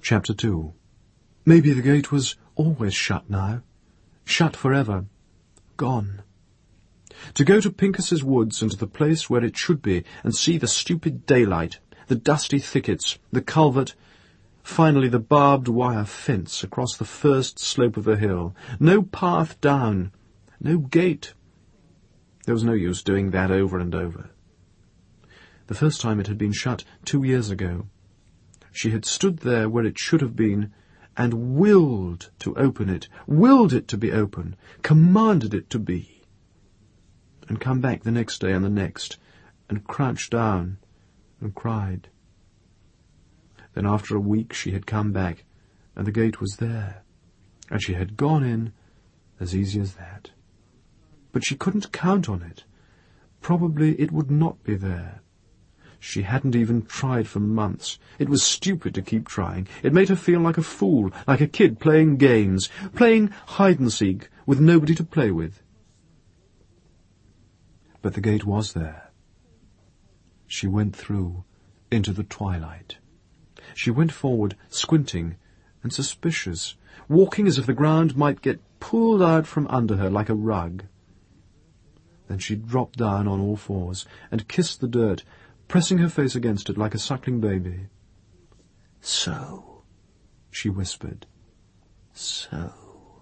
Chapter 2. Maybe the gate was always shut now. Shut forever. Gone. To go to Pincus's woods and to the place where it should be and see the stupid daylight, the dusty thickets, the culvert, finally the barbed wire fence across the first slope of the hill. No path down. No gate. There was no use doing that over and over. The first time it had been shut 2 years ago. She had stood there where it should have been and willed to open it, willed it to be open, commanded it to be, and come back the next day and the next, and crouched down and cried. Then after a week she had come back, and the gate was there, and she had gone in as easy as that. But she couldn't count on it. Probably it would not be there. She hadn't even tried for months. It was stupid to keep trying. It made her feel like a fool, like a kid playing games, playing hide-and-seek with nobody to play with. But the gate was there. She went through into the twilight. She went forward, squinting and suspicious, walking as if the ground might get pulled out from under her like a rug. Then she dropped down on all fours and kissed the dirt, pressing her face against it like a suckling baby. "So," she whispered. "So."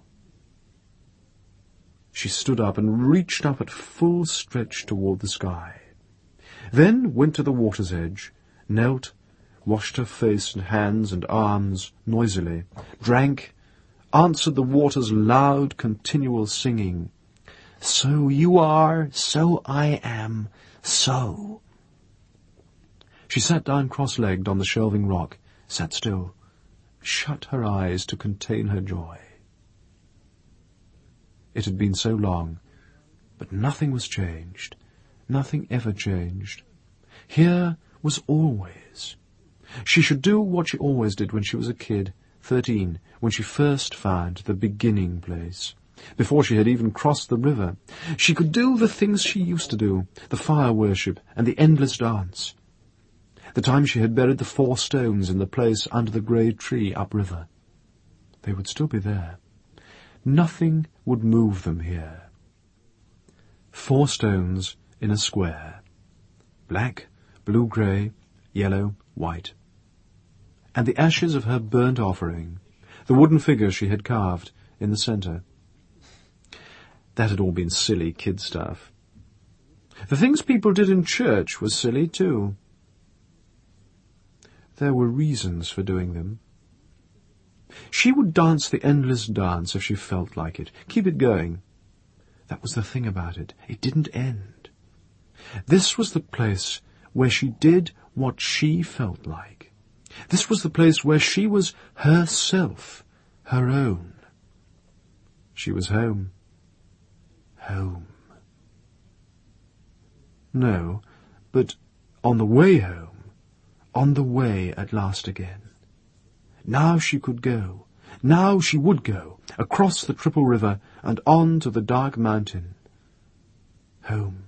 She stood up and reached up at full stretch toward the sky. Then went to the water's edge, knelt, washed her face and hands and arms noisily, drank, answered the water's loud, continual singing. "So you are, so I am, so." She sat down cross-legged on the shelving rock, sat still, shut her eyes to contain her joy. It had been so long, but nothing was changed, nothing ever changed. Here was always. She should do what she always did when she was a kid, 13, when she first found the beginning place, before she had even crossed the river. She could do the things she used to do, the fire worship and the endless dance. The time she had buried the 4 stones in the place under the grey tree upriver. They would still be there. Nothing would move them here. 4 stones in a square. Black, blue-grey, yellow, white. And the ashes of her burnt offering, the wooden figure she had carved in the centre. That had all been silly kid stuff. The things people did in church were silly too. There were reasons for doing them. She would dance the endless dance if she felt like it, keep it going. That was the thing about it. It didn't end. This was the place where she did what she felt like. This was the place where she was herself, her own. She was home. Home. No, but on the way home. On the way at last again. Now she could go. Now she would go, across the Triple River and on to the dark mountain. Home.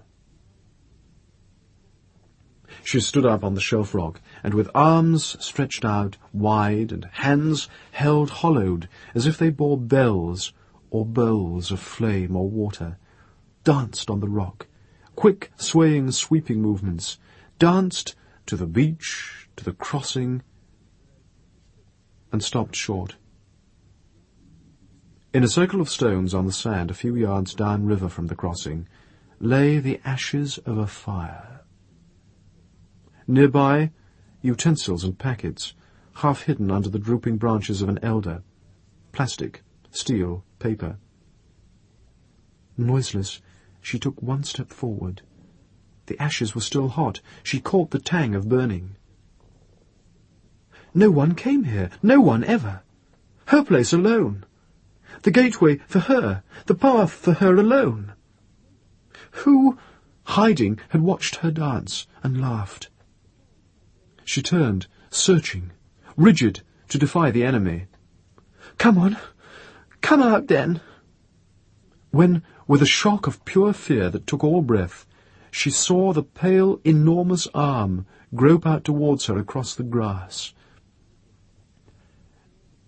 She stood up on the shelf rock, and with arms stretched out wide and hands held hollowed as if they bore bells or bowls of flame or water, danced on the rock, quick, swaying, sweeping movements, danced to the beach, to the crossing, and stopped short. In a circle of stones on the sand a few yards downriver from the crossing lay the ashes of a fire. Nearby, utensils and packets, half hidden under the drooping branches of an elder, plastic, steel, paper. Noiseless, she took one step forward. The ashes were still hot. She caught the tang of burning. No one came here. No one ever. Her place alone. The gateway for her. The path for her alone. Who, hiding, had watched her dance and laughed? She turned, searching, rigid, to defy the enemy. "Come on. Come out, then." When, with a shock of pure fear that took all breath, she saw the pale, enormous arm grope out towards her across the grass.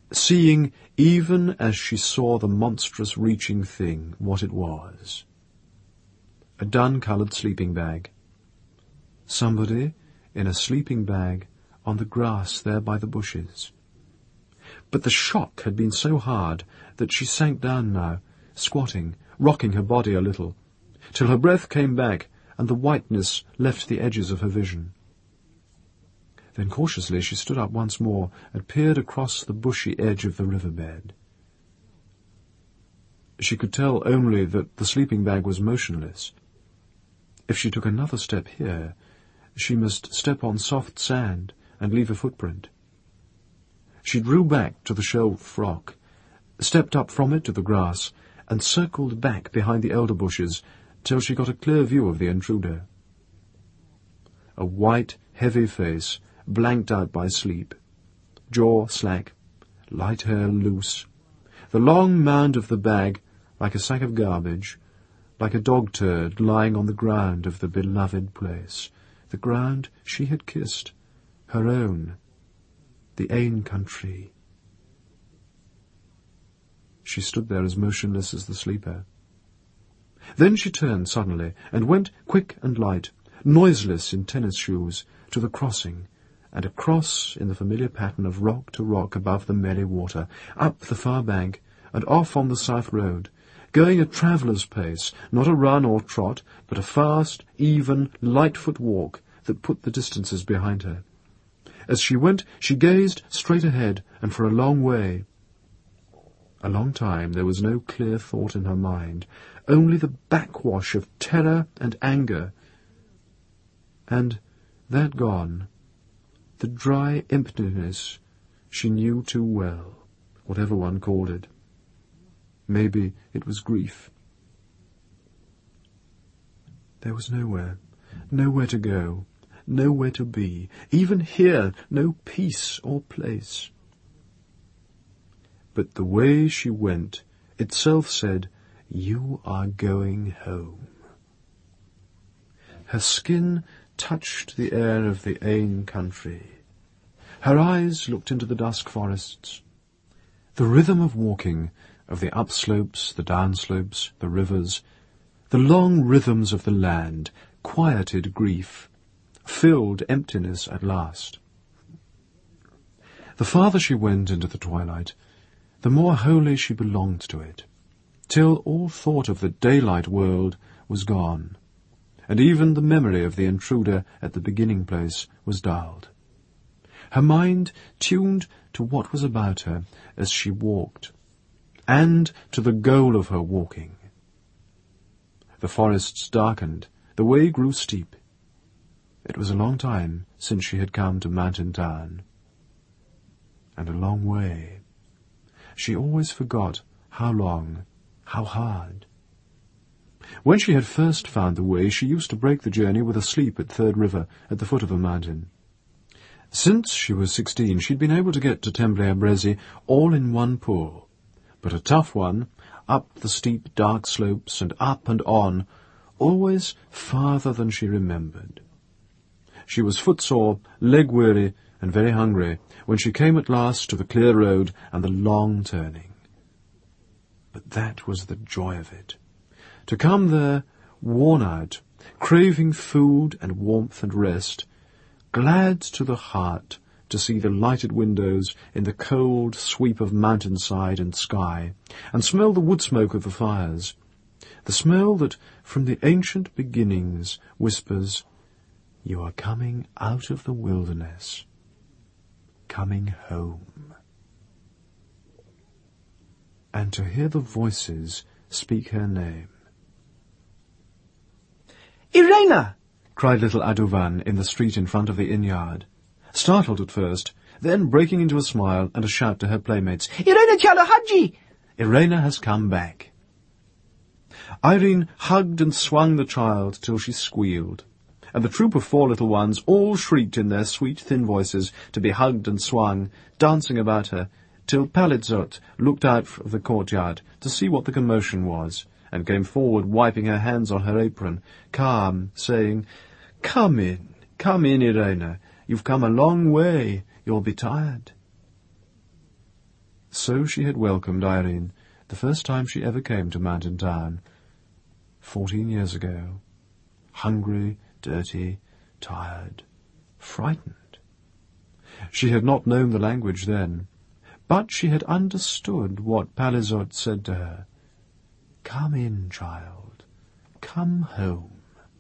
seeing, even as she saw the monstrous reaching thing, what it was. A dun-coloured sleeping bag. Somebody in a sleeping bag on the grass there by the bushes. But the shock had been so hard that she sank down now, squatting, rocking her body a little, till her breath came back and the whiteness left the edges of her vision. Then cautiously she stood up once more and peered across the bushy edge of the riverbed. She could tell only that the sleeping bag was motionless. If she took another step here, she must step on soft sand and leave a footprint. She drew back to the shelf rock, stepped up from it to the grass, and circled back behind the elder bushes till she got a clear view of the intruder. A white, heavy face, blanked out by sleep, jaw slack, light hair loose, the long mound of the bag like a sack of garbage, like a dog turd lying on the ground of the beloved place, the ground she had kissed, her own, the Ain country. She stood there as motionless as the sleeper. Then she turned suddenly and went quick and light, noiseless in tennis shoes, to the crossing, and across in the familiar pattern of rock to rock above the merry water, up the far bank, and off on the south road, going at traveller's pace, not a run or trot, but a fast, even, light-foot walk that put the distances behind her. As she went, she gazed straight ahead, and for a long way. A long time there was no clear thought in her mind, only the backwash of terror and anger. And, that gone, the dry emptiness she knew too well, whatever one called it. Maybe it was grief. There was nowhere to go, nowhere to be, even here no peace or place. But the way she went itself said, "You are going home." Her skin touched the air of the Ain country. Her eyes looked into the dusk forests. The rhythm of walking, of the upslopes, the downslopes, the rivers, the long rhythms of the land, quieted grief, filled emptiness at last. The farther she went into the twilight, the more wholly she belonged to it, till all thought of the daylight world was gone, and even the memory of the intruder at the beginning place was dulled. Her mind tuned to what was about her as she walked, and to the goal of her walking. The forests darkened, the way grew steep. It was a long time since she had come to Mountain Town, and a long way. She always forgot how long, how hard. When she had first found the way, she used to break the journey with a sleep at Third River, at the foot of a mountain. Since she was 16, she'd been able to get to Temblay-Abrezi all in one pull, but a tough one, up the steep dark slopes and up and on, always farther than she remembered. She was footsore, leg-weary, and very hungry when she came at last to the clear road and the long turning. But that was the joy of it. To come there, worn out, craving food and warmth and rest, glad to the heart to see the lighted windows in the cold sweep of mountainside and sky, and smell the wood smoke of the fires, the smell that from the ancient beginnings whispers, "You are coming out of the wilderness, coming home." And to hear the voices speak her name. "Irena!" cried little Aduvan in the street in front of the inn-yard, startled at first, then breaking into a smile and a shout to her playmates. "Irena Chalahaji!" Irena has come back. Irene hugged and swung the child till she squealed, and the troop of 4 little ones all shrieked in their sweet thin voices to be hugged and swung, dancing about her, till Palitzot looked out of the courtyard to see what the commotion was, and came forward wiping her hands on her apron, calm, saying, come in, Irena. You've come a long way. You'll be tired." So she had welcomed Irene the first time she ever came to Mountain Town, 14 years ago. Hungry, dirty, tired, frightened. She had not known the language then, but she had understood what Parizot said to her. "Come in, child. Come home."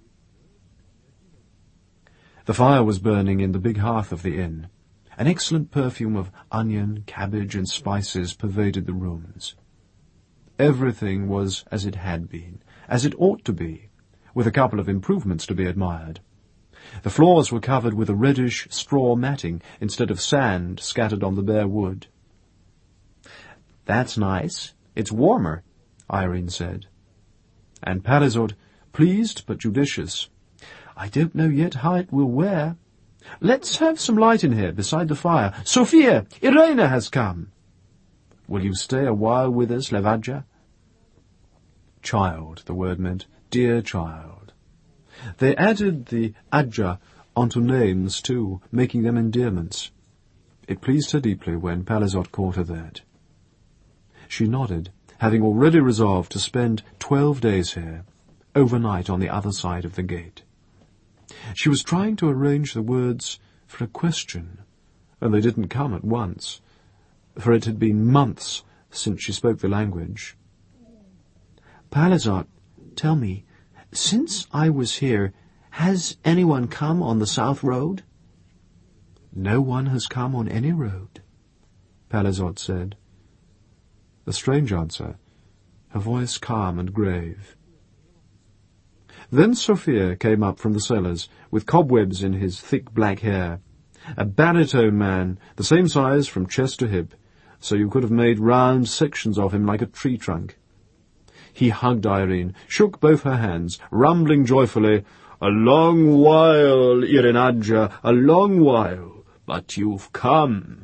The fire was burning in the big hearth of the inn. An excellent perfume of onion, cabbage, and spices pervaded the rooms. Everything was as it had been, as it ought to be, with a couple of improvements to be admired. The floors were covered with a reddish straw matting instead of sand scattered on the bare wood. "That's nice. It's warmer," Irene said. And Parizot, pleased but judicious, "I don't know yet how it will wear. Let's have some light in here beside the fire. Sophia, Irena has come. Will you stay a while with us, Levadja?" Child, the word meant, dear child. They added the adja onto names too, making them endearments. It pleased her deeply when Parizot called her that. She nodded, having already resolved to spend 12 days here, overnight on the other side of the gate. She was trying to arrange the words for a question, and they didn't come at once, for it had been months since she spoke the language. "Parizot, tell me, since I was here, has anyone come on the south road?" "No one has come on any road," Parizot said. A strange answer, her voice calm and grave. Then Sophia came up from the cellars, with cobwebs in his thick black hair. A baritone man, the same size from chest to hip, so you could have made round sections of him like a tree trunk. He hugged Irene, shook both her hands, rumbling joyfully, "A long while, Irenadja, a long while, but you've come."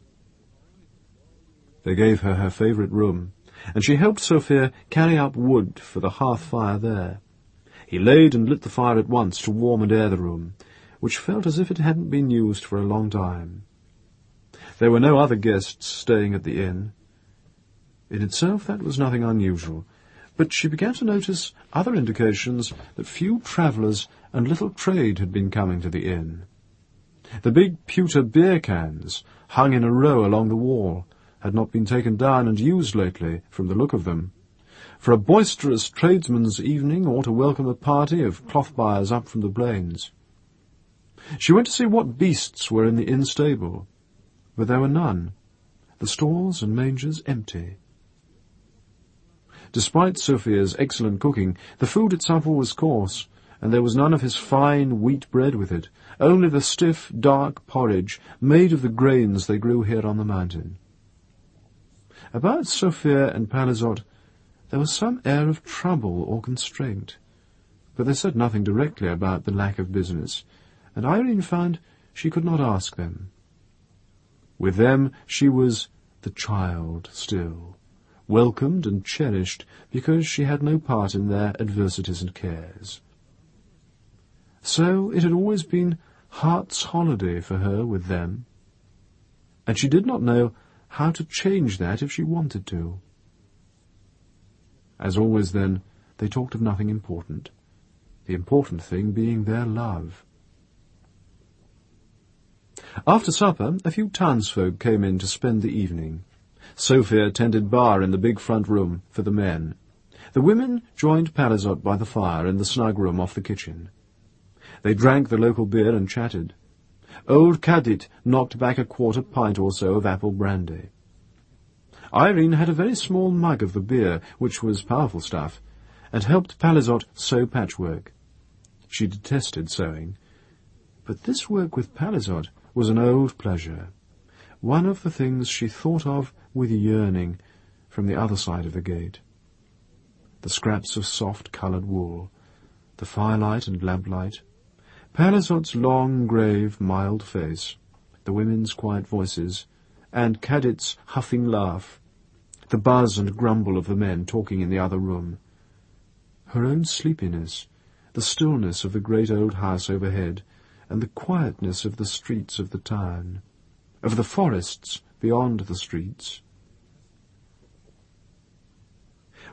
They gave her her favourite room, and she helped Sophia carry up wood for the hearth fire there. He laid and lit the fire at once to warm and air the room, which felt as if it hadn't been used for a long time. There were no other guests staying at the inn. In itself that was nothing unusual, but she began to notice other indications that few travellers and little trade had been coming to the inn. The big pewter beer cans, hung in a row along the wall, had not been taken down and used lately, from the look of them, for a boisterous tradesman's evening or to welcome a party of cloth buyers up from the plains. She went to see what beasts were in the inn stable, but there were none, the stalls and mangers empty. Despite Sophia's excellent cooking, the food at supper was coarse, and there was none of his fine wheat bread with it, only the stiff, dark porridge made of the grains they grew here on the mountain. About Sophia and Parizot there was some air of trouble or constraint, but they said nothing directly about the lack of business, and Irene found she could not ask them. With them she was the child still, welcomed and cherished because she had no part in their adversities and cares. So it had always been heart's holiday for her with them, and she did not know how to change that if she wanted to. As always then, they talked of nothing important, the important thing being their love. After supper, a few townsfolk came in to spend the evening. Sophia tended bar in the big front room for the men. The women joined Parizot by the fire in the snug room off the kitchen. They drank the local beer and chatted. Old Kadit knocked back a quarter pint or so of apple brandy. Irene had a very small mug of the beer, which was powerful stuff, and helped Parizot sew patchwork. She detested sewing, but this work with Parizot was an old pleasure, one of the things she thought of with yearning from the other side of the gate. The scraps of soft-coloured wool, the firelight and lamplight, Parizot's long, grave, mild face, the women's quiet voices, and Kadit's huffing laugh, the buzz and grumble of the men talking in the other room, her own sleepiness, the stillness of the great old house overhead, and the quietness of the streets of the town, of the forests beyond the streets,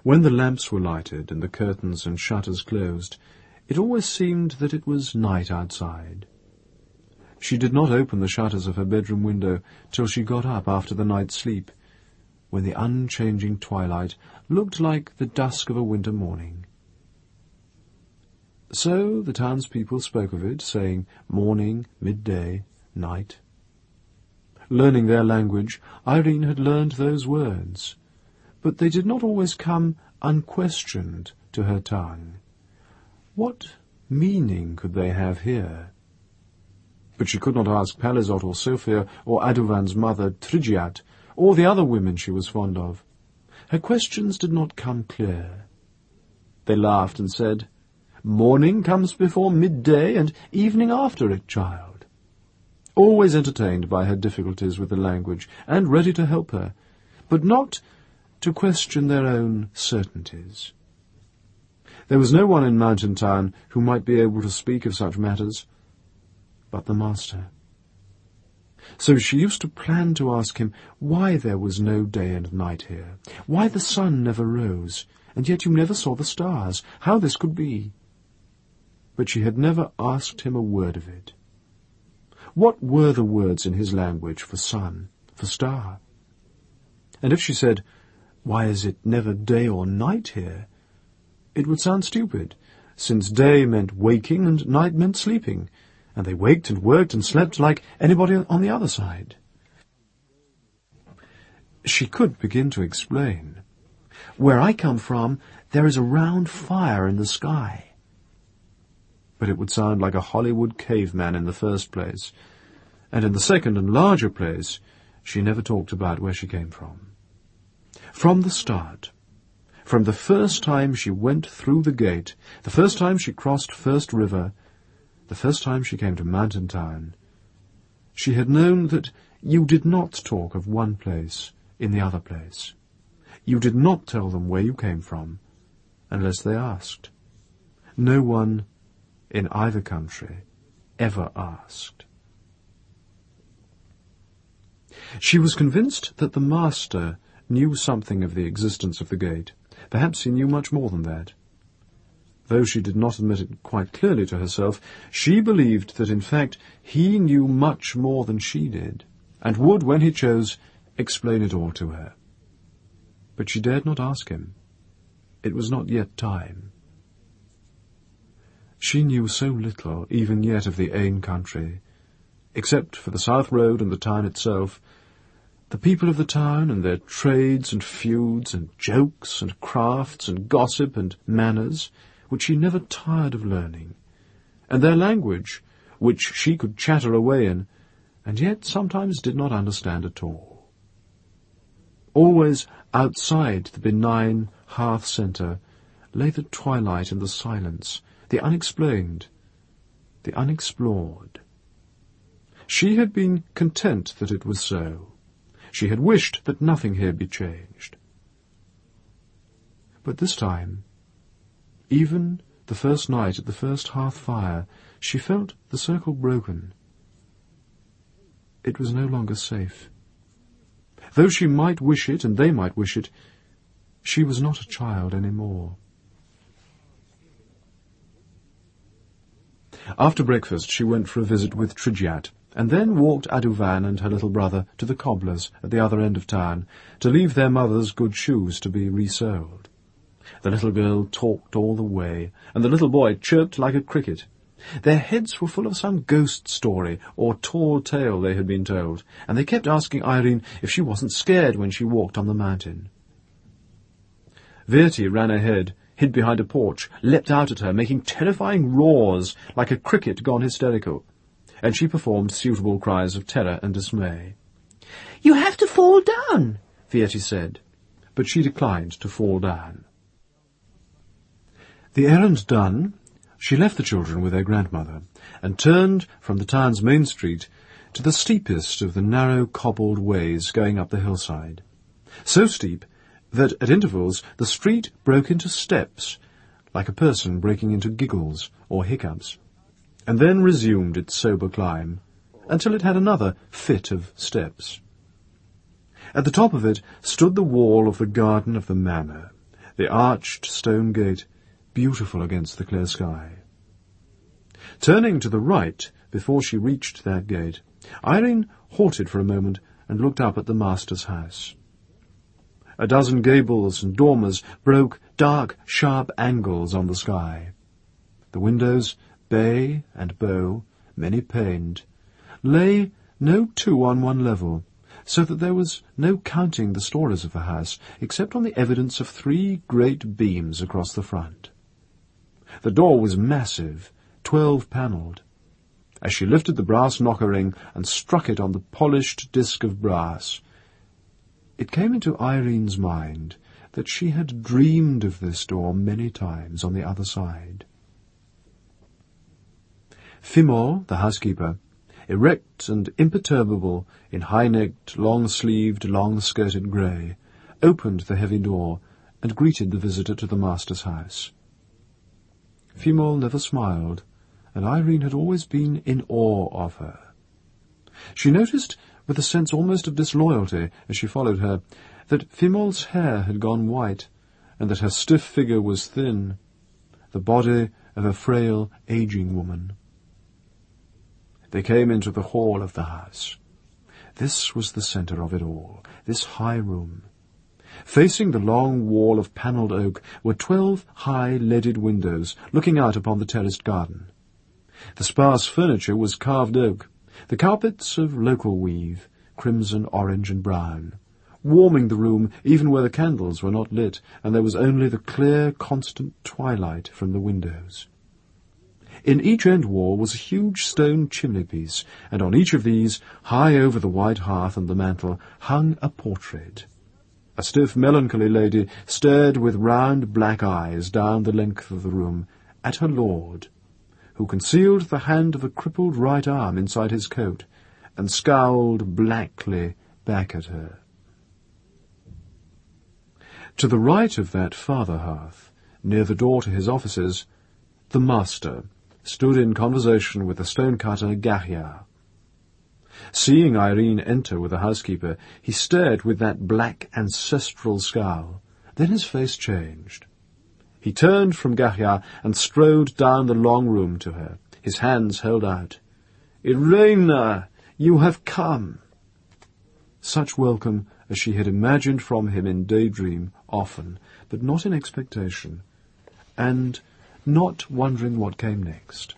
When the lamps were lighted and the curtains and shutters closed, it always seemed that it was night outside. She did not open the shutters of her bedroom window till she got up after the night's sleep, when the unchanging twilight looked like the dusk of a winter morning. So the townspeople spoke of it, saying morning, midday, night. Learning their language, Irene had learned those words, but they did not always come unquestioned to her tongue. What meaning could they have here? But she could not ask Palizot or Sophia or Aduvan's mother, Trigiat, or the other women she was fond of. Her questions did not come clear. They laughed and said, "Morning comes before midday and evening after it, child," always entertained by her difficulties with the language and ready to help her, but not to question their own certainties. There was no one in Mountain Town who might be able to speak of such matters but the master. So she used to plan to ask him why there was no day and night here, why the sun never rose, and yet you never saw the stars, how this could be. But she had never asked him a word of it. What were the words in his language for sun, for star? And if she said, "Why is it never day or night here?" it would sound stupid, since day meant waking and night meant sleeping, and they waked and worked and slept like anybody on the other side. She could begin to explain. "Where I come from, there is a round fire in the sky." But it would sound like a Hollywood caveman in the first place, and in the second and larger place, she never talked about where she came from. From the start, from the first time she went through the gate, the first time she crossed First River, the first time she came to Mountain Town, she had known that you did not talk of one place in the other place. You did not tell them where you came from, unless they asked. No one in either country ever asked. She was convinced that the master knew something of the existence of the gate. Perhaps he knew much more than that. Though she did not admit it quite clearly to herself, she believed that in fact he knew much more than she did, and would, when he chose, explain it all to her. But she dared not ask him. It was not yet time. She knew so little even yet of the Ain country, except for the South Road and the town itself, the people of the town and their trades and feuds and jokes and crafts and gossip and manners, which she never tired of learning, and their language, which she could chatter away in, and yet sometimes did not understand at all. Always outside the benign hearth centre lay the twilight and the silence, the unexplained, the unexplored. She had been content that it was so. She had wished that nothing here be changed. But this time, even the first night at the first hearth fire, she felt the circle broken. It was no longer safe. Though she might wish it, and they might wish it, she was not a child any more. After breakfast she went for a visit with Trigiat, and then walked Aduvan and her little brother to the cobbler's at the other end of town, to leave their mother's good shoes to be resoled. The little girl talked all the way, and the little boy chirped like a cricket. Their heads were full of some ghost story or tall tale they had been told, and they kept asking Irene if she wasn't scared when she walked on the mountain. Verti ran ahead, hid behind a porch, leapt out at her, making terrifying roars like a cricket gone hysterical, and she performed suitable cries of terror and dismay. "You have to fall down," Verti said, but she declined to fall down. The errand done, she left the children with their grandmother, and turned from the town's main street to the steepest of the narrow cobbled ways going up the hillside, so steep that at intervals the street broke into steps, like a person breaking into giggles or hiccups, and then resumed its sober climb, until it had another fit of steps. At the top of it stood the wall of the garden of the manor, the arched stone gate, beautiful against the clear sky. Turning to the right before she reached that gate, Irene halted for a moment and looked up at the master's house. A dozen gables and dormers broke dark, sharp angles on the sky. The windows, bay and bow, many-paned, lay no two on one level, so that there was no counting the stories of the house, except on the evidence of 3 great beams across the front. The door was massive, 12-panelled. As she lifted the brass knocker-ring and struck it on the polished disc of brass, it came into Irene's mind that she had dreamed of this door many times on the other side. Fimol, the housekeeper, erect and imperturbable in high-necked, long-sleeved, long-skirted grey, opened the heavy door and greeted the visitor to the master's house. Fimol never smiled, and Irene had always been in awe of her. She noticed, with a sense almost of disloyalty as she followed her, that Fimol's hair had gone white, and that her stiff figure was thin, the body of a frail, ageing woman. They came into the hall of the house. This was the centre of it all, this high room. Facing the long wall of panelled oak were 12 high leaded windows looking out upon the terraced garden. The sparse furniture was carved oak, the carpets of local weave, crimson, orange, and brown, warming the room even where the candles were not lit, and there was only the clear, constant twilight from the windows. In each end wall was a huge stone chimney-piece, and on each of these, high over the wide hearth and the mantel, hung a portrait. A stiff, melancholy lady stared with round black eyes down the length of the room at her lord, who concealed the hand of a crippled right arm inside his coat, and scowled blackly back at her. To the right of that farther hearth, near the door to his offices, the master stood in conversation with the stone-cutter Gahia. Seeing Irene enter with the housekeeper, he stared with that black ancestral scowl. Then his face changed. He turned from Gahia and strode down the long room to her, his hands held out. "Irena, you have come!" Such welcome as she had imagined from him in daydream often, but not in expectation, and not wondering what came next.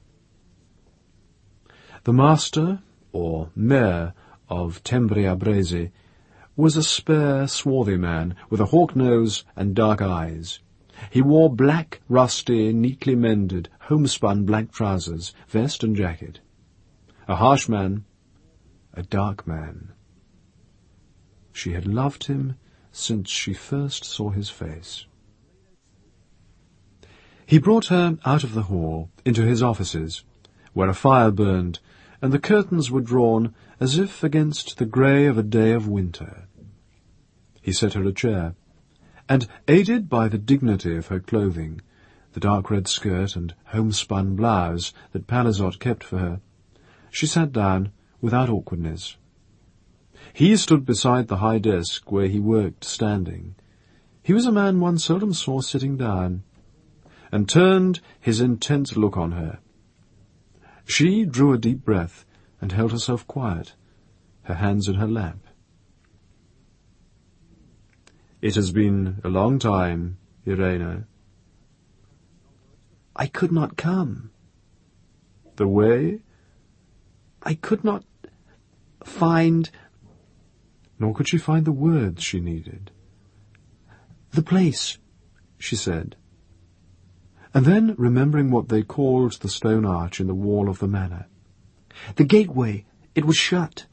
The master, or mayor, of Tembria Brese was a spare, swarthy man with a hawk nose and dark eyes. He wore black, rusty, neatly mended, homespun black trousers, vest and jacket. A harsh man, a dark man. She had loved him since she first saw his face. He brought her out of the hall into his offices, where a fire burned, and the curtains were drawn as if against the grey of a day of winter. He set her a chair, and, aided by the dignity of her clothing, the dark red skirt and homespun blouse that Palazot kept for her, she sat down without awkwardness. He stood beside the high desk where he worked standing. He was a man one seldom saw sitting down, and turned his intent look on her. She drew a deep breath and held herself quiet, her hands in her lap. "It has been a long time, Irena." "I could not come." "The way?" "I could not find—" Nor could she find the words she needed. "The place," she said. And then, remembering what they called the stone arch in the wall of the manor. "The gateway. It was shut."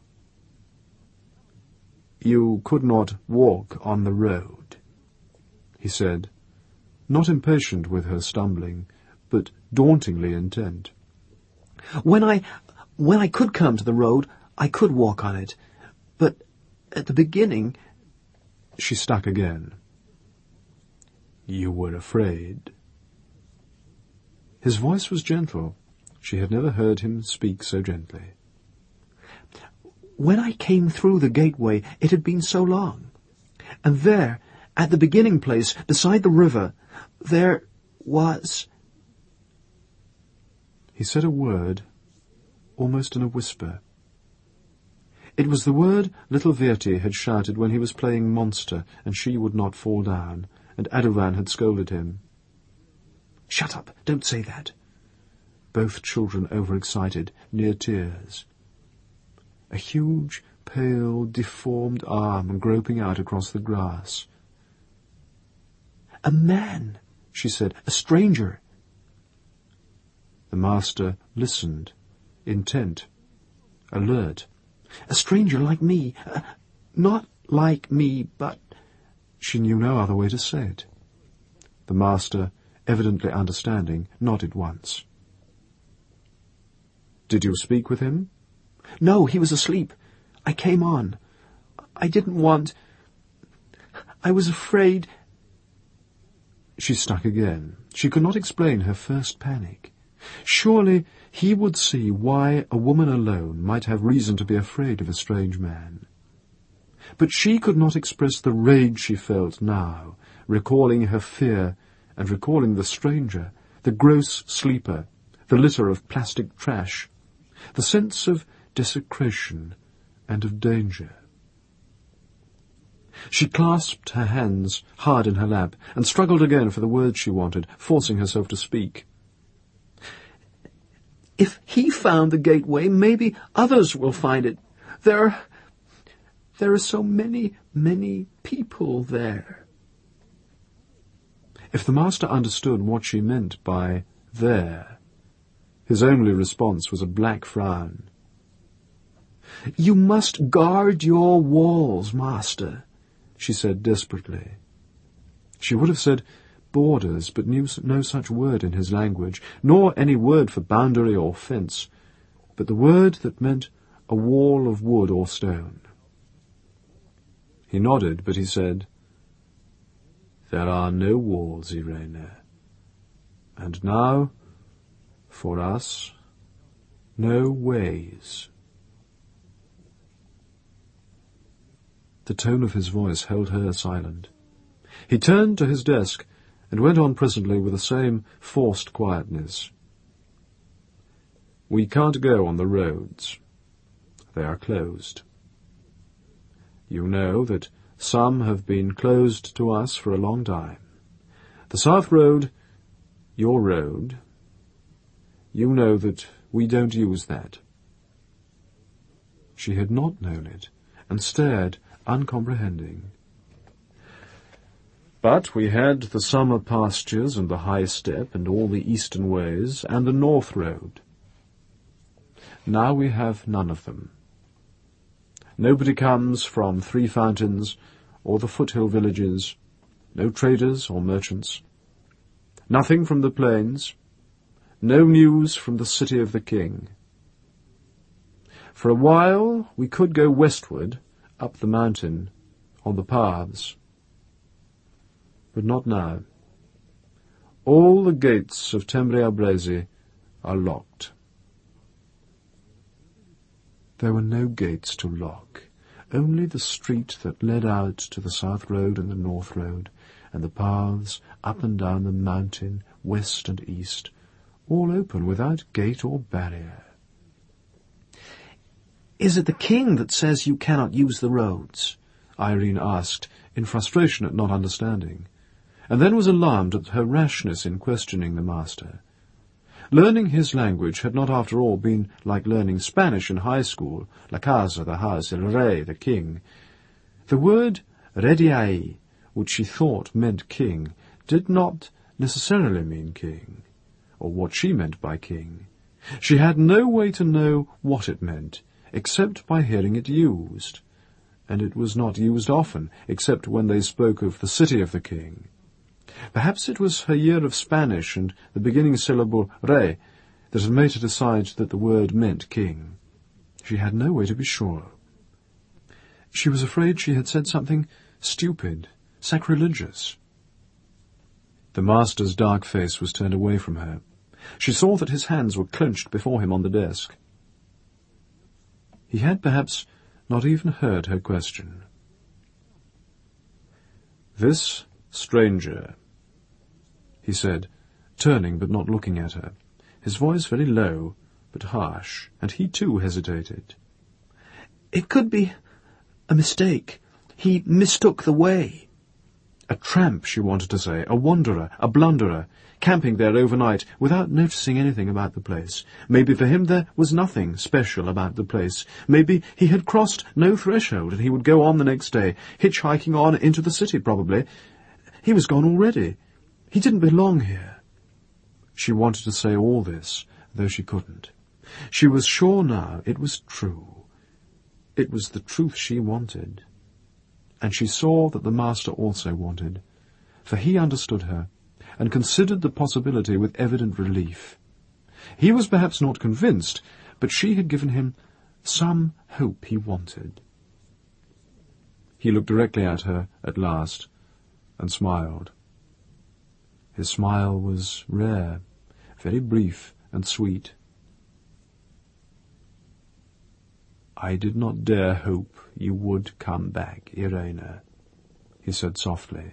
"You could not walk on the road," he said, not impatient with her stumbling, but dauntingly intent. When I could come to the road, I could walk on it. But at the beginning—" She stuck again. "You were afraid." His voice was gentle. She had never heard him speak so gently. "When I came through the gateway, it had been so long. And there, At the beginning place, beside the river, there was... He said a word, almost in a whisper. It was the word little Verti had shouted when he was playing monster and she would not fall down, and Aduvan had scolded him. "Shut up! Don't say that!" Both children overexcited, near tears. A huge, pale, deformed arm groping out across the grass. "A man," she said, "a stranger." The master listened, intent, alert. "A stranger like me. Not like me, but—" She knew no other way to say it. The master, evidently understanding, nodded once. "Did you speak with him?" "No, he was asleep. I came on. I didn't want... I was afraid..." She stuck again. She could not explain her first panic. Surely he would see why a woman alone might have reason to be afraid of a strange man. But she could not express the rage she felt now, recalling her fear and recalling the stranger, the gross sleeper, the litter of plastic trash, the sense of desecration and of danger. She clasped her hands hard in her lap and struggled again for the words she wanted, forcing herself to speak. "If he found the gateway, maybe others will find it. There are so many people there." If the master understood what she meant by there, his only response was a black frown. "You must guard your walls, master," she said desperately. She would have said borders, but knew no such word in his language, nor any word for boundary or fence, but the word that meant a wall of wood or stone. He nodded, but he said, "There are no walls, Irene. And now, for us, no ways." The tone of his voice held her silent. He turned to his desk and went on presently with the same forced quietness. "We can't go on the roads. They are closed. You know that some have been closed to us for a long time. The South Road, your road, you know that we don't use that." She had not known it, and stared, uncomprehending. "But we had the summer pastures and the high step and all the eastern ways and the north road. Now we have none of them. Nobody comes from Three Fountains or the foothill villages, no traders or merchants. Nothing from the plains, no news from the city of the king. For a while we could go westward, up the mountain, on the paths. But not now. All the gates of Tembria Bresi are locked." There were no gates to lock, only the street that led out to the South Road and the North Road, and the paths up and down the mountain, west and east, all open without gate or barrier. "Is it the king that says you cannot use the roads?" Irene asked, in frustration at not understanding, and then was alarmed at her rashness in questioning the master. Learning his language had not after all been like learning Spanish in high school, la casa, the house, el rey, the king. The word rediai, which she thought meant king, did not necessarily mean king, or what she meant by king. She had no way to know what it meant, except by hearing it used, and it was not used often, except when they spoke of the city of the king. Perhaps it was her year of Spanish and the beginning syllable re that had made her decide that the word meant king. She had no way to be sure. She was afraid she had said something stupid, sacrilegious. The master's dark face was turned away from her. She saw that his hands were clenched before him on the desk. He had perhaps not even heard her question. "This stranger," he said, turning but not looking at her, his voice very low but harsh, and he too hesitated. "It could be a mistake. He mistook the way." A tramp, she wanted to say, a wanderer, a blunderer, camping there overnight without noticing anything about the place. Maybe for him there was nothing special about the place. Maybe he had crossed no threshold and he would go on the next day, hitchhiking on into the city probably. He was gone already. He didn't belong here. She wanted to say all this, though she couldn't. She was sure now it was true. It was the truth she wanted. And she saw that the master also wanted, for he understood her, and considered the possibility with evident relief. He was perhaps not convinced, but she had given him some hope he wanted. He looked directly at her at last, and smiled. His smile was rare, very brief and sweet. "I did not dare hope you would come back, Irene," he said softly.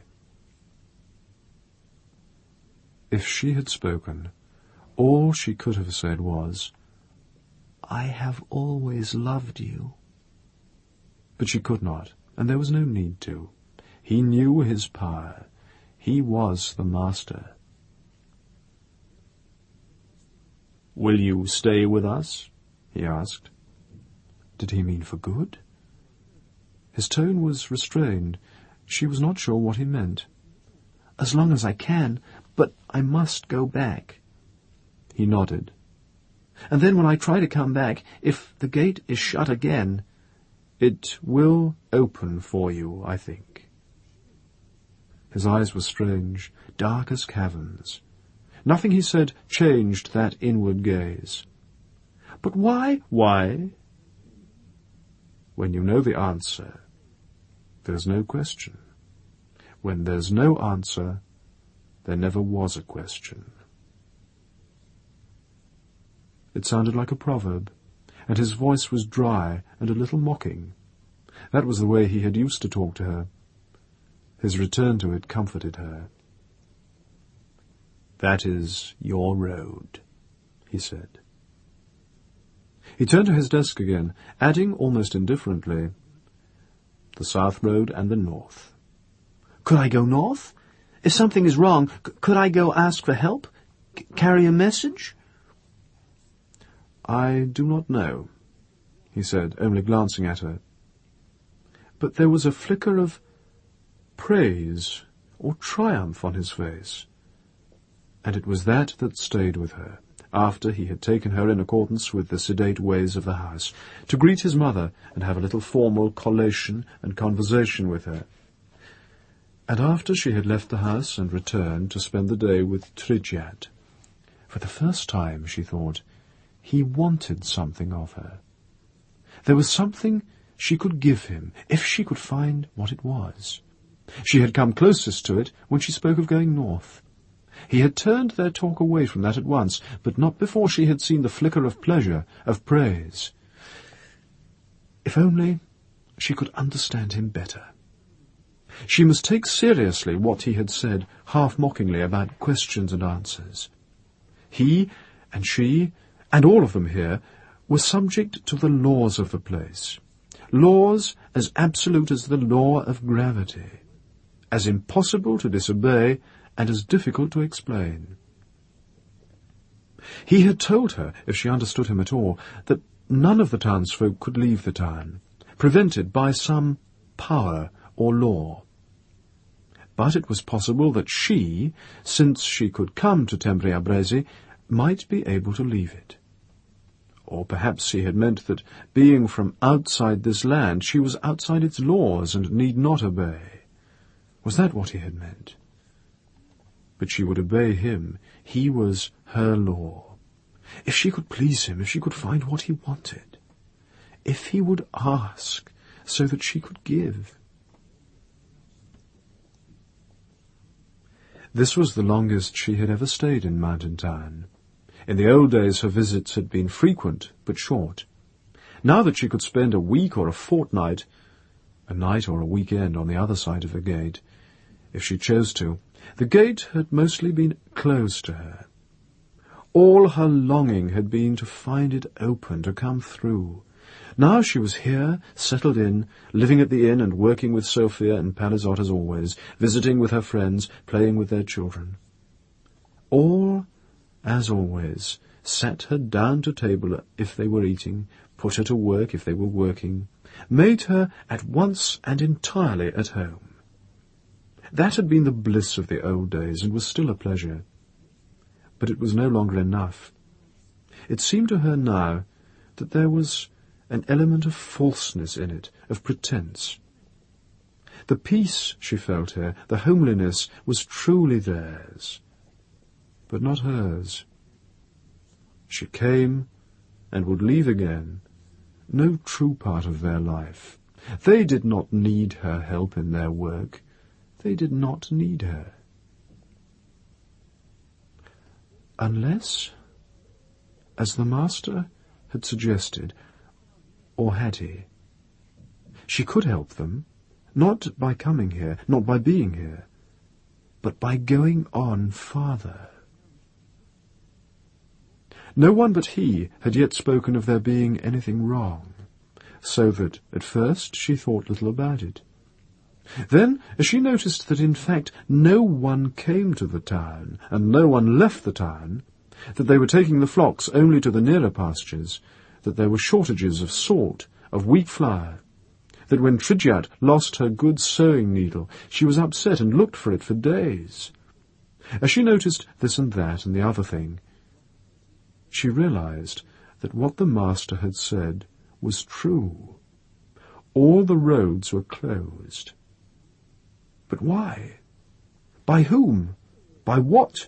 If she had spoken, all she could have said was, "I have always loved you." But she could not, and there was no need to. He knew his power. He was the master. "Will you stay with us?" he asked. Did he mean for good? His tone was restrained. She was not sure what he meant. "As long as I can, but I must go back." He nodded. "And then when I try to come back, if the gate is shut again—" "It will open for you, I think." His eyes were strange, dark as caverns. Nothing he said changed that inward gaze. "But why?" "Why?" When you know the answer, there's no question. When there's no answer, there never was a question. It sounded like a proverb, and his voice was dry and a little mocking. That was the way he had used to talk to her. His return to it comforted her. "That is your road," he said. He turned to his desk again, adding almost indifferently, "The south road and the north." "Could I go north? If something is wrong, could I go ask for help? Carry a message?" "I do not know," he said, only glancing at her. But there was a flicker of praise or triumph on his face, and it was that stayed with her, after he had taken her in accordance with the sedate ways of the house, to greet his mother and have a little formal collation and conversation with her. And after she had left the house and returned to spend the day with Tryggvad. For the first time, she thought, he wanted something of her. There was something she could give him, if she could find what it was. She had come closest to it when she spoke of going north. He had turned their talk away from that at once, but not before she had seen the flicker of pleasure, of praise. If only she could understand him better. She must take seriously what he had said half-mockingly about questions and answers. He and she, and all of them here, were subject to the laws of the place. Laws as absolute as the law of gravity, as impossible to disobey and as difficult to explain. He had told her, if she understood him at all, that none of the townsfolk could leave the town, prevented by some power or law. But it was possible that she, since she could come to Tembria Bresi, might be able to leave it. Or perhaps he had meant that, being from outside this land, she was outside its laws and need not obey. Was that what he had meant? But she would obey him. He was her law. If she could please him, if she could find what he wanted, if he would ask so that she could give. This was the longest she had ever stayed in Mountain Town. In the old days her visits had been frequent but short. Now that she could spend a week or a fortnight, a night or a weekend on the other side of the gate, if she chose to. The gate had mostly been closed to her. All her longing had been to find it open, to come through. Now she was here, settled in, living at the inn and working with Sophia and Palizot as always, visiting with her friends, playing with their children. All, as always, sat her down to table if they were eating, put her to work if they were working, made her at once and entirely at home. That had been the bliss of the old days, and was still a pleasure. But it was no longer enough. It seemed to her now that there was an element of falseness in it, of pretence. The peace she felt here, the homeliness, was truly theirs, but not hers. She came and would leave again, no true part of their life. They did not need her help in their work. They did not need her. Unless, as the master had suggested, or had he, she could help them, not by coming here, not by being here, but by going on farther. No one but he had yet spoken of there being anything wrong, so that at first she thought little about it. Then, as she noticed that in fact no one came to the town, and no one left the town, that they were taking the flocks only to the nearer pastures, that there were shortages of salt, of wheat flour, that when Tridjat lost her good sewing needle, she was upset and looked for it for days. As she noticed this and that and the other thing, she realized that what the master had said was true. All the roads were closed. But why? By whom? By what?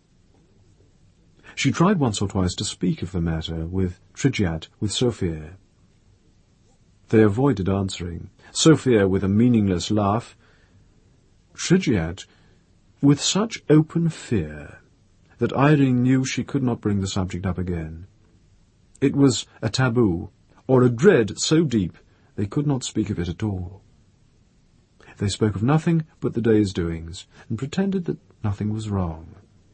She tried once or twice to speak of the matter with Tridjat, with Sophia. They avoided answering. Sophia with a meaningless laugh. Tridjat with such open fear that Irene knew she could not bring the subject up again. It was a taboo, or a dread so deep they could not speak of it at all. They spoke of nothing but the day's doings, and pretended that nothing was wrong.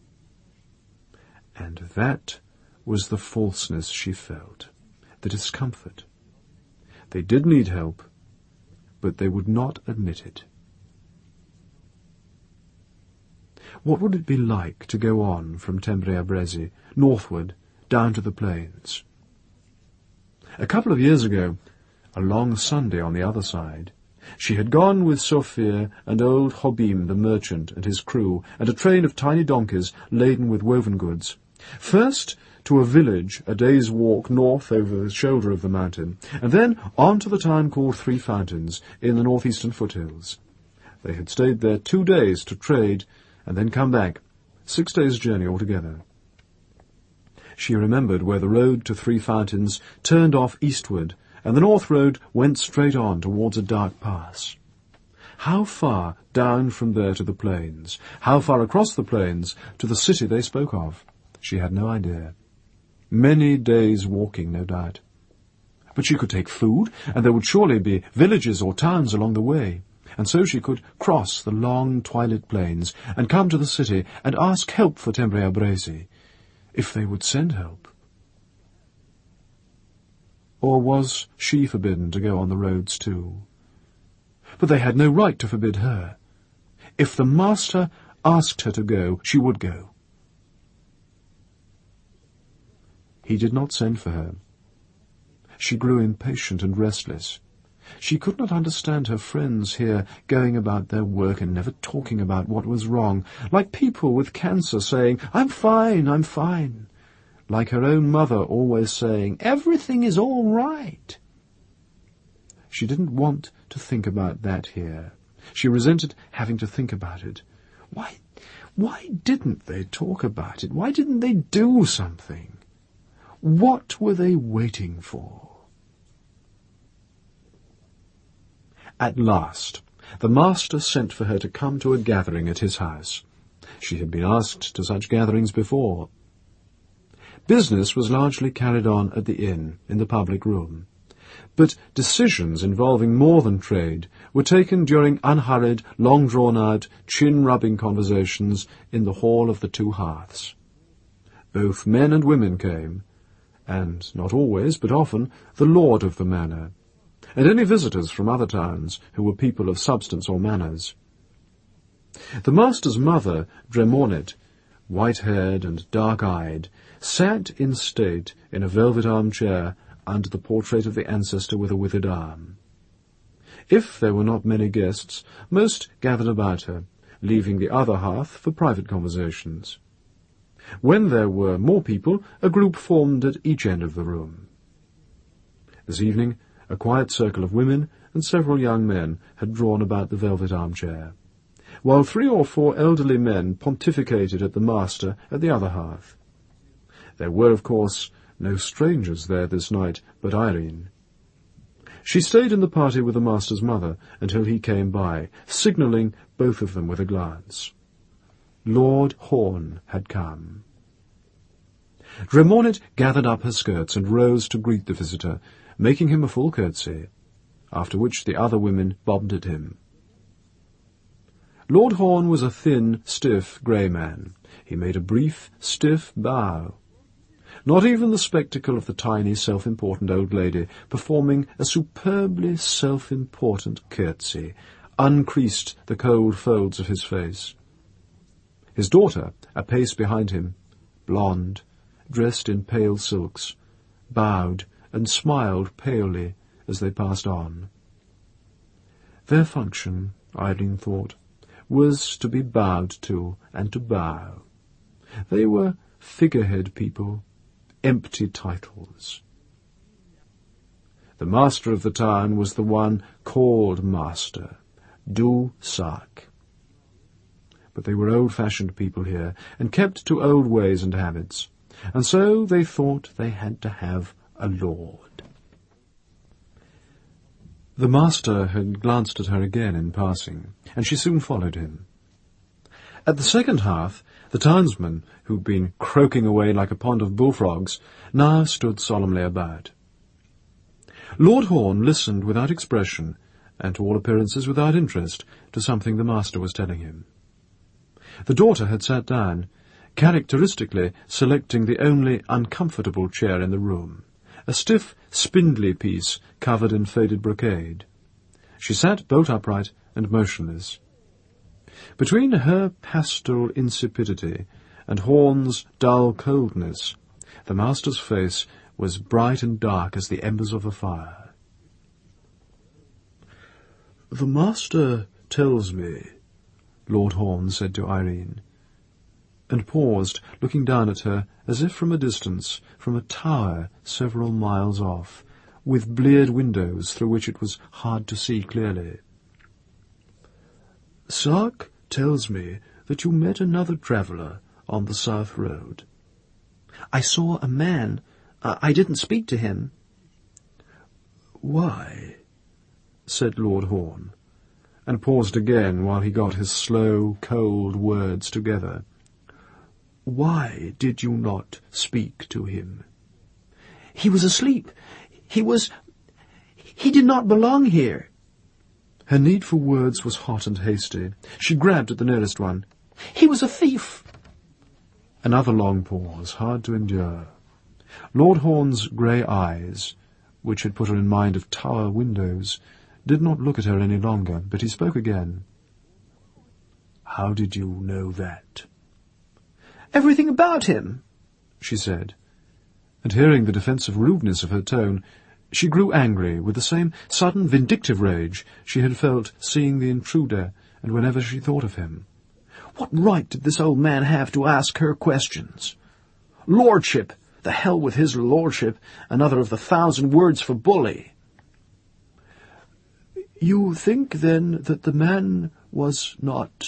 And that was the falseness she felt, the discomfort. They did need help, but they would not admit it. What would it be like to go on from Tembrea Brezzi, northward, down to the plains? A couple of years ago, a long Sunday on the other side, she had gone with Sophia and old Hobim the merchant and his crew, and a train of tiny donkeys laden with woven goods, first to a village a day's walk north over the shoulder of the mountain, and then on to the town called Three Fountains in the northeastern foothills. They had stayed there 2 days to trade, and then come back, 6 days' journey altogether. She remembered where the road to Three Fountains turned off eastward, and the north road went straight on towards a dark pass. How far down from there to the plains, how far across the plains to the city they spoke of, she had no idea. Many days' walking, no doubt. But she could take food, and there would surely be villages or towns along the way, and so she could cross the long twilit plains and come to the city and ask help for Tembrea Brezzi, if they would send help. Or was she forbidden to go on the roads too? But they had no right to forbid her. If the master asked her to go, she would go. He did not send for her. She grew impatient and restless. She could not understand her friends here going about their work and never talking about what was wrong, like people with cancer saying, "I'm fine, I'm fine," like her own mother always saying, "Everything is all right." She didn't want to think about that here. She resented having to think about it. Why didn't they talk about it? Why didn't they do something? What were they waiting for? At last, the master sent for her to come to a gathering at his house. She had been asked to such gatherings before. Business was largely carried on at the inn, in the public room. But decisions involving more than trade were taken during unhurried, long-drawn-out, chin-rubbing conversations in the hall of the two hearths. Both men and women came, and not always, but often, the lord of the manor, and any visitors from other towns who were people of substance or manners. The master's mother, Dremornet, white-haired and dark-eyed, sat in state in a velvet armchair under the portrait of the ancestor with a withered arm. If there were not many guests, most gathered about her, leaving the other hearth for private conversations. When there were more people, a group formed at each end of the room. This evening, a quiet circle of women and several young men had drawn about the velvet armchair, while 3 or 4 elderly men pontificated at the master at the other hearth. There were, of course, no strangers there this night but Irene. She stayed in the party with the master's mother until he came by, signalling both of them with a glance. Lord Horn had come. Dremornet gathered up her skirts and rose to greet the visitor, making him a full curtsy, after which the other women bobbed at him. Lord Horn was a thin, stiff, grey man. He made a brief, stiff bow. Not even the spectacle of the tiny, self-important old lady performing a superbly self-important curtsy uncreased the cold folds of his face. His daughter, a pace behind him, blonde, dressed in pale silks, bowed and smiled palely as they passed on. Their function, Irene thought, was to be bowed to and to bow. They were figurehead people, empty titles. The master of the town was the one called master, Du Sark. But they were old-fashioned people here, and kept to old ways and habits, and so they thought they had to have a lord. The master had glanced at her again in passing, and she soon followed him. At the second hearth, the townsmen, who'd been croaking away like a pond of bullfrogs, now stood solemnly about. Lord Horn listened without expression, and to all appearances without interest, to something the master was telling him. The daughter had sat down, characteristically selecting the only uncomfortable chair in the room, a stiff, spindly piece covered in faded brocade. She sat bolt upright and motionless. Between her pastoral insipidity and Horn's dull coldness, the master's face was bright and dark as the embers of a fire. "The master tells me," Lord Horn said to Irene, and paused, looking down at her as if from a distance, from a tower several miles off, with bleared windows through which it was hard to see clearly. "Sark tells me that you met another traveller on the South Road." "I saw a man. I didn't speak to him." "Why?" said Lord Horn, and paused again while he got his slow, cold words together. "Why did you not speak to him?" "He was asleep. He did not belong here." Her need for words was hot and hasty. She grabbed at the nearest one. "He was a thief." Another long pause, hard to endure. Lord Horn's grey eyes, which had put her in mind of tower windows, did not look at her any longer, but he spoke again. "How did you know that?" "Everything about him," she said, and hearing the defensive rudeness of her tone, she grew angry with the same sudden vindictive rage she had felt seeing the intruder and whenever she thought of him. What right did this old man have to ask her questions? Lordship! The hell with his lordship, another of the 1,000 words for bully. "You think, then, that the man was not—"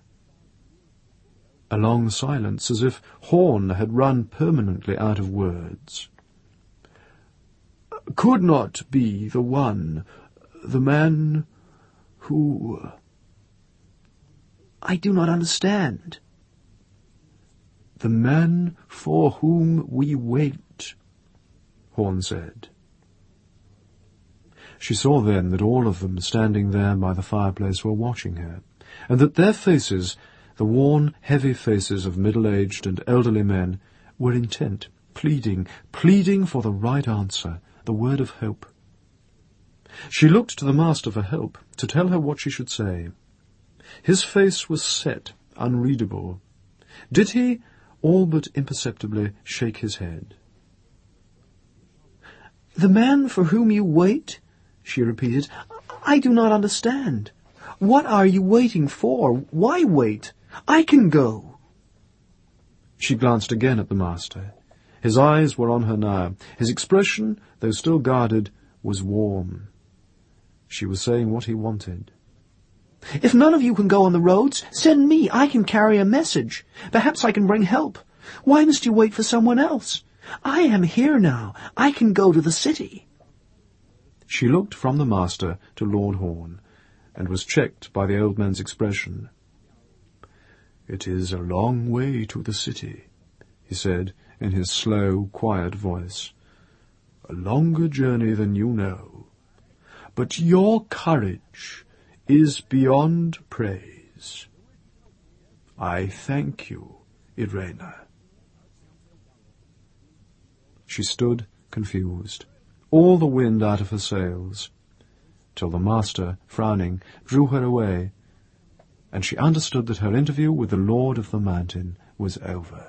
A long silence, as if Horn had run permanently out of words. "Could not be the one, the man who—" "I do not understand." "The man for whom we wait," Horn said. She saw then that all of them standing there by the fireplace were watching her, and that their faces, the worn, heavy faces of middle-aged and elderly men, were intent, pleading for the right answer, the word of hope. She looked to the master for help, to tell her what she should say. His face was set, unreadable. Did he, all but imperceptibly, shake his head? "The man for whom you wait?" she repeated. "I do not understand. What are you waiting for? Why wait? I can go." She glanced again at the master. His eyes were on her now. His expression, though still guarded, was warm. She was saying what he wanted. "If none of you can go on the roads, send me. I can carry a message. Perhaps I can bring help. Why must you wait for someone else? I am here now. I can go to the city." She looked from the master to Lord Horn, and was checked by the old man's expression. "It is a long way to the city," he said in his slow, quiet voice. "A longer journey than you know. But your courage is beyond praise. I thank you, Irena." She stood confused, all the wind out of her sails, till the master, frowning, drew her away, and she understood that her interview with the Lord of the Mountain was over.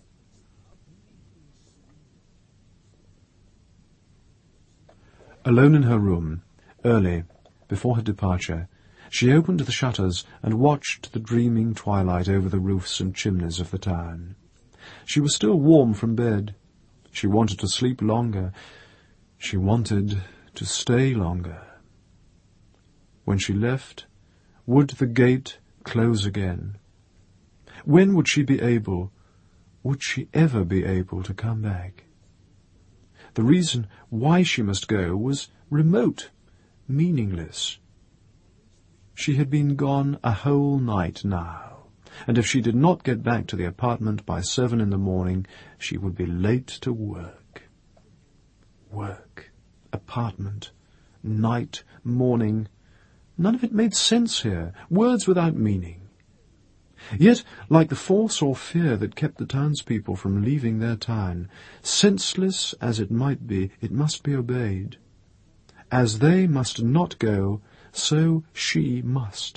Alone in her room, early, before her departure, she opened the shutters and watched the dreaming twilight over the roofs and chimneys of the town. She was still warm from bed. She wanted to sleep longer. She wanted to stay longer. When she left, would the gate close again? When would she she ever be able to come back? The reason why she must go was remote, meaningless. She had been gone a whole night now, and if she did not get back to the apartment by 7 in the morning, she would be late to work. Work, apartment, night, morning. None of it made sense here, words without meaning. Yet, like the force or fear that kept the townspeople from leaving their town, senseless as it might be, it must be obeyed. As they must not go, so she must.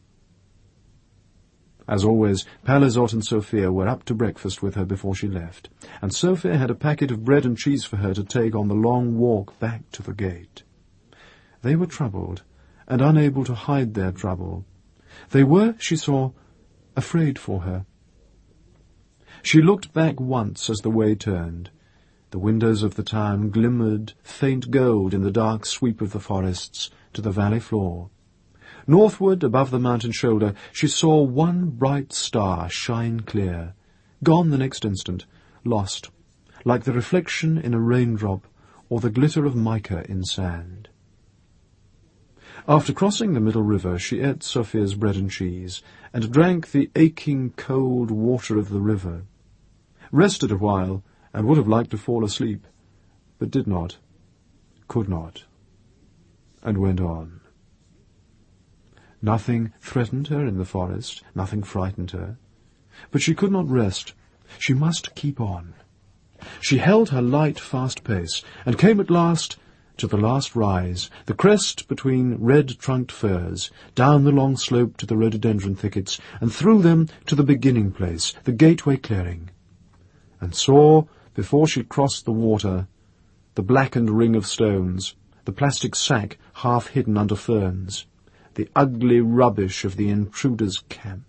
As always, Palazot and Sophia were up to breakfast with her before she left, and Sophia had a packet of bread and cheese for her to take on the long walk back to the gate. They were troubled, and unable to hide their trouble. They were, she saw, afraid for her. She looked back once as the way turned. The windows of the town glimmered faint gold in the dark sweep of the forests to the valley floor. Northward, above the mountain shoulder, she saw one bright star shine clear, gone the next instant, lost, like the reflection in a raindrop or the glitter of mica in sand. After crossing the middle river, she ate Sophia's bread and cheese, and drank the aching cold water of the river, rested a while, and would have liked to fall asleep, but did not, could not, and went on. Nothing threatened her in the forest, nothing frightened her, but she could not rest. She must keep on. She held her light, fast pace, and came at last to the last rise, the crest between red-trunked firs, down the long slope to the rhododendron thickets, and through them to the beginning place, the gateway clearing, and saw, before she crossed the water, the blackened ring of stones, the plastic sack half hidden under ferns, the ugly rubbish of the intruders' camp.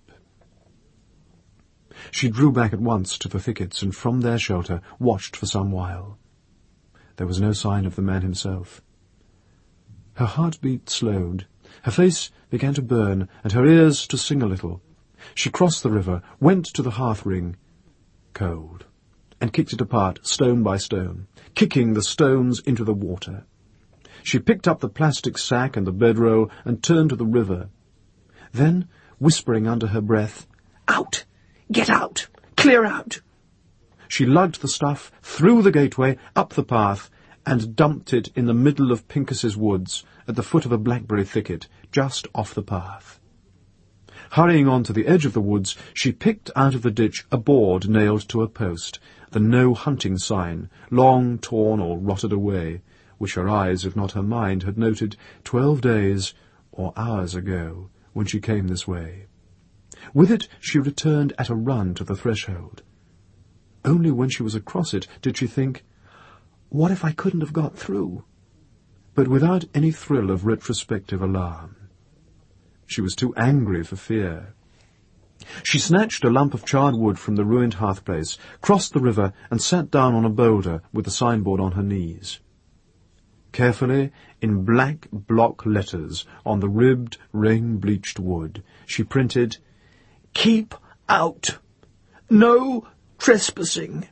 She drew back at once to the thickets, and from their shelter watched for some while. There was no sign of the man himself. Her heartbeat slowed, her face began to burn, and her ears to sing a little. She crossed the river, went to the hearth-ring, cold, and kicked it apart, stone by stone, kicking the stones into the water. She picked up the plastic sack and the bedroll and turned to the river. Then, whispering under her breath, "Out! Get out! Clear out!" she lugged the stuff through the gateway, up the path, and dumped it in the middle of Pincus's woods, at the foot of a blackberry thicket, just off the path. Hurrying on to the edge of the woods, she picked out of the ditch a board nailed to a post, the no hunting sign, long torn or rotted away, which her eyes, if not her mind, had noted 12 days or hours ago, when she came this way. With it she returned at a run to the threshold. Only when she was across it did she think, "What if I couldn't have got through?" But without any thrill of retrospective alarm. She was too angry for fear. She snatched a lump of charred wood from the ruined hearth-place, crossed the river, and sat down on a boulder with the signboard on her knees. Carefully, in black block letters on the ribbed, rain-bleached wood, she printed, "Keep out! No trespassing!"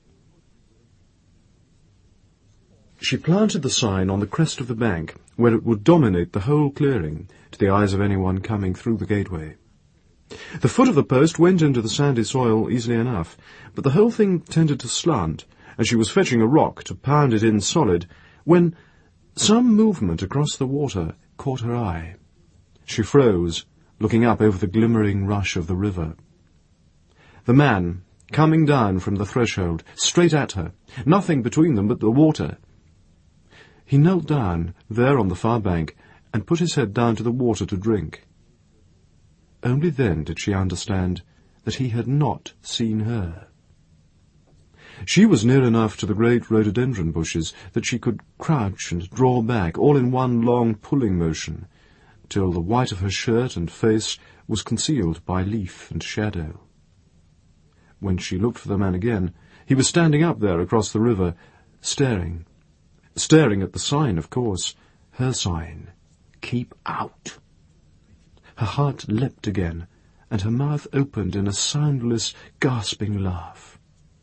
She planted the sign on the crest of the bank, where it would dominate the whole clearing, to the eyes of anyone coming through the gateway. The foot of the post went into the sandy soil easily enough, but the whole thing tended to slant, and she was fetching a rock to pound it in solid, when some movement across the water caught her eye. She froze, looking up over the glimmering rush of the river. The man, coming down from the threshold, straight at her, nothing between them but the water. He knelt down, there on the far bank, and put his head down to the water to drink. Only then did she understand that he had not seen her. She was near enough to the great rhododendron bushes that she could crouch and draw back, all in one long pulling motion, till the white of her shirt and face was concealed by leaf and shadow. When she looked for the man again, he was standing up there across the river, staring at the sign, of course, her sign, "Keep out." Her heart leapt again, and her mouth opened in a soundless, gasping laugh.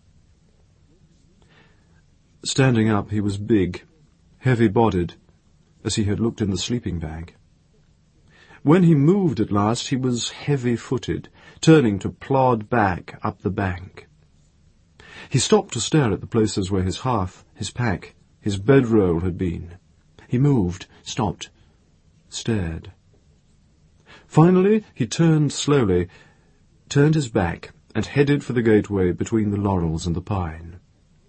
Standing up, he was big, heavy-bodied, as he had looked in the sleeping bag. When he moved at last, he was heavy-footed, turning to plod back up the bank. He stopped to stare at the places where his hearth, his pack, his bedroll had been. He moved, stopped, stared. Finally, he turned slowly, turned his back, and headed for the gateway between the laurels and the pine.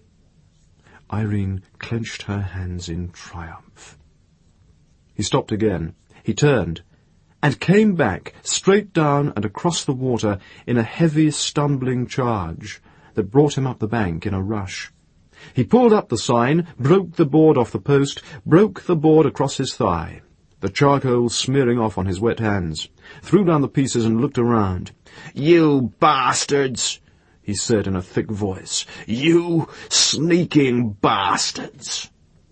Irene clenched her hands in triumph. He stopped again. He turned, and came back, straight down and across the water, in a heavy, stumbling charge that brought him up the bank in a rush. He pulled up the sign, broke the board off the post, broke the board across his thigh, the charcoal smearing off on his wet hands, threw down the pieces and looked around. "You bastards!" he said in a thick voice. "You sneaking bastards!"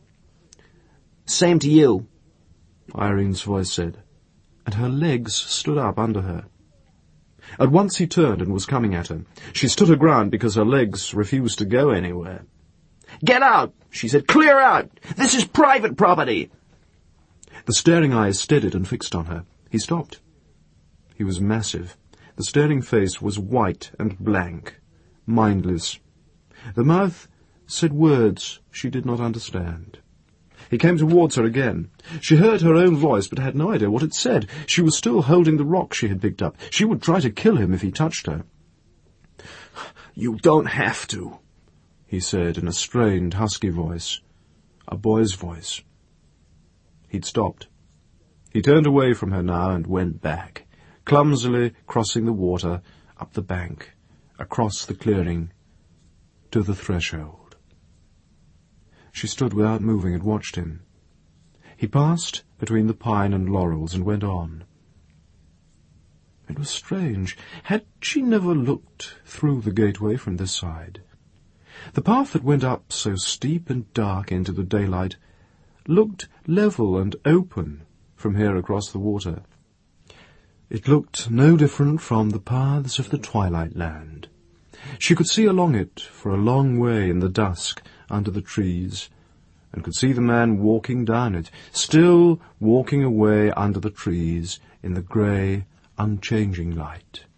"Same to you," Irene's voice said, and her legs stood up under her. At once he turned and was coming at her. She stood her ground because her legs refused to go anywhere. "Get out!" she said. "Clear out! This is private property!" The staring eyes steadied and fixed on her. He stopped. He was massive. The staring face was white and blank, mindless. The mouth said words she did not understand. He came towards her again. She heard her own voice, but had no idea what it said. She was still holding the rock she had picked up. She would try to kill him if he touched her. "You don't have to," he said in a strained, husky voice, a boy's voice. He'd stopped. He turned away from her now and went back, clumsily crossing the water, up the bank, across the clearing, to the threshold. She stood without moving and watched him. He passed between the pine and laurels and went on. It was strange. Had she never looked through the gateway from this side? The path that went up so steep and dark into the daylight looked level and open from here across the water. It looked no different from the paths of the twilight land. She could see along it for a long way in the dusk under the trees, and could see the man walking down it, still walking away under the trees in the grey, unchanging light.